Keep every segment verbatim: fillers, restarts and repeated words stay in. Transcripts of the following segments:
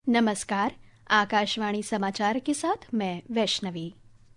नमस्कार, आकाशवाणी समाचार के साथ मैं वैष्णवी।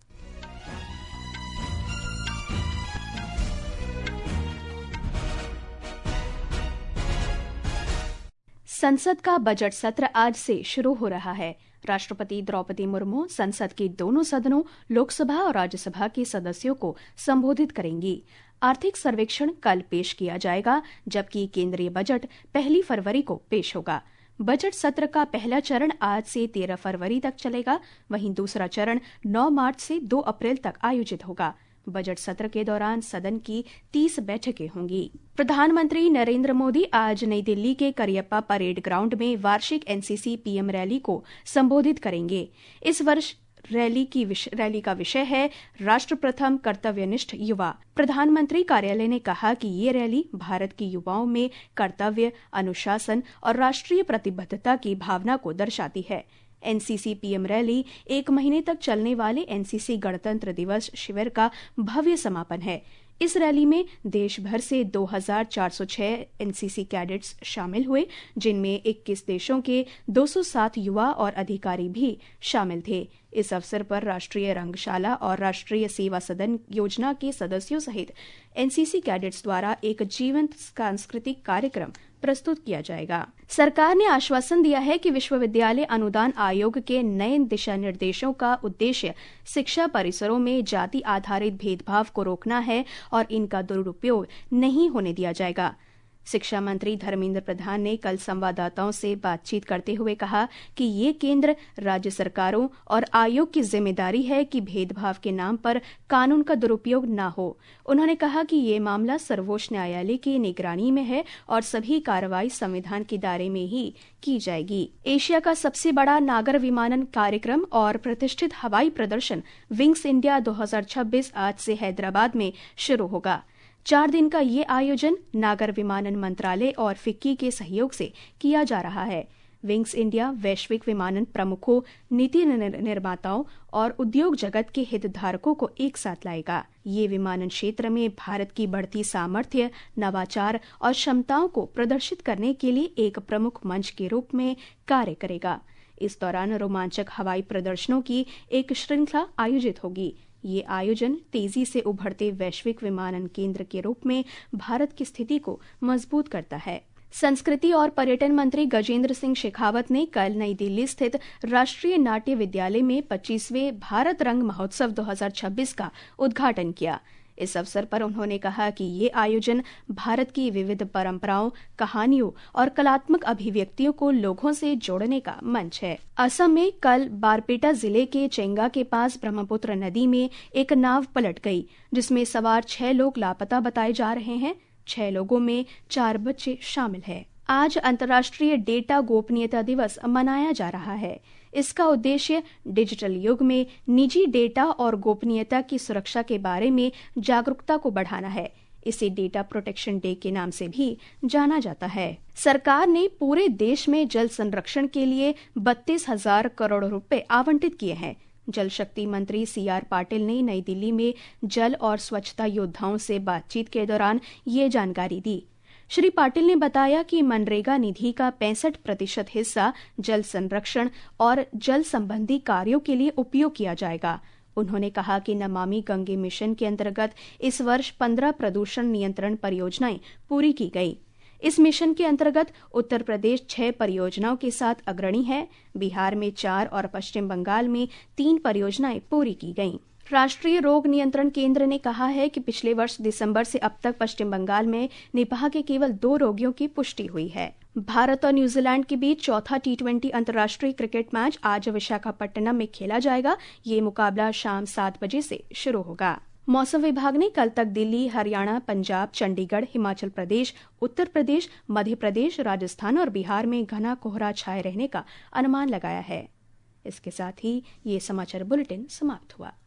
संसद का बजट सत्र आज से शुरू हो रहा है। राष्ट्रपति द्रौपदी मुर्मू संसद के दोनों सदनों लोकसभा और राज्यसभा के सदस्यों को संबोधित करेंगी। आर्थिक सर्वेक्षण कल पेश किया जाएगा, जबकि केंद्रीय बजट पहली फरवरी को पेश होगा। बजट सत्र का पहला चरण आज से तेरह फरवरी तक चलेगा, वहीं दूसरा चरण नौ मार्च से दो अप्रैल तक आयोजित होगा। बजट सत्र के दौरान सदन की तीस बैठकें होंगी। प्रधानमंत्री नरेंद्र मोदी आज नई दिल्ली के करियप्पा परेड ग्राउंड में वार्षिक एनसीसी पीएम रैली को संबोधित करेंगे। इस वर्ष रैली की विश, रैली का विषय है राष्ट्र प्रथम कर्तव्यनिष्ठ युवा। प्रधानमंत्री कार्यालय ने कहा कि ये रैली भारत के युवाओं में कर्तव्य, अनुशासन और राष्ट्रीय प्रतिबद्धता की भावना को दर्शाती है। एनसीसी पीएम रैली एक महीने तक चलने वाले एनसीसी गणतंत्र दिवस शिविर का भव्य समापन है। इस रैली में देश भर से दो हज़ार चार सौ छह एनसीसी कैडेट्स शामिल हुए, जिनमें इक्कीस देशों के दो सौ सात युवा और अधिकारी भी शामिल थे। इस अवसर पर राष्ट्रीय रंगशाला और राष्ट्रीय सेवा सदन योजना के सदस्यों सहित एनसीसी कैडेट्स द्वारा एक जीवंत सांस्कृतिक कार्यक्रम प्रस्तुत किया जाएगा। सरकार ने आश्वासन दिया है कि विश्वविद्यालय अनुदान आयोग के नए दिशा निर्देशों का उद्देश्य शिक्षा परिसरों में जाति आधारित भेदभाव को रोकना है और इनका दुरुपयोग नहीं होने दिया जाएगा। शिक्षा मंत्री धर्मेंद्र प्रधान ने कल संवाददाताओं से बातचीत करते हुए कहा कि ये केंद्र, राज्य सरकारों और आयोग की जिम्मेदारी है कि भेदभाव के नाम पर कानून का दुरुपयोग न हो। उन्होंने कहा कि ये मामला सर्वोच्च न्यायालय की निगरानी में है और सभी कार्रवाई संविधान के दायरे में ही की जाएगी। एशिया का सबसे बड़ा नागर विमानन कार्यक्रम और प्रतिष्ठित हवाई प्रदर्शन विंग्स इंडिया दो हज़ार छब्बीस आज से हैदराबाद में शुरू होगा। चार दिन का ये आयोजन नागर विमानन मंत्रालय और फिक्की के सहयोग से किया जा रहा है। विंग्स इंडिया वैश्विक विमानन प्रमुखों, नीति निर्माताओं और उद्योग जगत के हितधारकों को एक साथ लाएगा। ये विमानन क्षेत्र में भारत की बढ़ती सामर्थ्य, नवाचार और क्षमताओं को प्रदर्शित करने के लिए एक प्रमुख मंच के रूप में कार्य करेगा। इस दौरान रोमांचक हवाई प्रदर्शनों की एक श्रृंखला आयोजित होगी। ये आयोजन तेजी से उभरते वैश्विक विमानन केंद्र के रूप में भारत की स्थिति को मजबूत करता है। संस्कृति और पर्यटन मंत्री गजेंद्र सिंह शेखावत ने कल नई दिल्ली स्थित राष्ट्रीय नाट्य विद्यालय में पच्चीसवें भारत रंग महोत्सव दो हज़ार छब्बीस का उद्घाटन किया। इस अवसर पर उन्होंने कहा कि ये आयोजन भारत की विविध परंपराओं, कहानियों और कलात्मक अभिव्यक्तियों को लोगों से जोड़ने का मंच है। असम में कल बारपेटा जिले के चेंगा के पास ब्रह्मपुत्र नदी में एक नाव पलट गई, जिसमें सवार छह लोग लापता बताए जा रहे हैं। छह लोगों में चार बच्चे शामिल हैं। आज अंतर्राष्ट्रीय डेटा गोपनीयता दिवस मनाया जा रहा है। इसका उद्देश्य डिजिटल युग में निजी डेटा और गोपनीयता की सुरक्षा के बारे में जागरूकता को बढ़ाना है। इसे डेटा प्रोटेक्शन डे के नाम से भी जाना जाता है। सरकार ने पूरे देश में जल संरक्षण के लिए बत्तीस हजार करोड़ रुपए आवंटित किए हैं। जल शक्ति मंत्री सी आर पाटिल ने नई दिल्ली में जल और स्वच्छता योद्धाओं से बातचीत के दौरान ये जानकारी दी। श्री पाटिल ने बताया कि मनरेगा निधि का पैंसठ प्रतिशत हिस्सा जल संरक्षण और जल संबंधी कार्यों के लिए उपयोग किया जाएगा। उन्होंने कहा कि नमामि गंगे मिशन के अंतर्गत इस वर्ष पंद्रह प्रदूषण नियंत्रण परियोजनाएं पूरी की गई। इस मिशन के अंतर्गत उत्तर प्रदेश छह परियोजनाओं के साथ अग्रणी है। बिहार में चार और पश्चिम बंगाल में तीन परियोजनाएं पूरी की गईं। राष्ट्रीय रोग नियंत्रण केंद्र ने कहा है कि पिछले वर्ष दिसंबर से अब तक पश्चिम बंगाल में निपाह के केवल दो रोगियों की पुष्टि हुई है। भारत और न्यूजीलैंड के बीच चौथा टी ट्वेंटी अंतर्राष्ट्रीय क्रिकेट मैच आज विशाखापट्टनम में खेला जाएगा। ये मुकाबला शाम सात बजे से शुरू होगा। मौसम विभाग ने कल तक दिल्ली, हरियाणा, पंजाब, चंडीगढ़, हिमाचल प्रदेश, उत्तर प्रदेश, मध्य प्रदेश, राजस्थान और बिहार में घना कोहरा छाए रहने का अनुमान लगाया है। इसके साथ ही ये समाचार बुलेटिन समाप्त हुआ।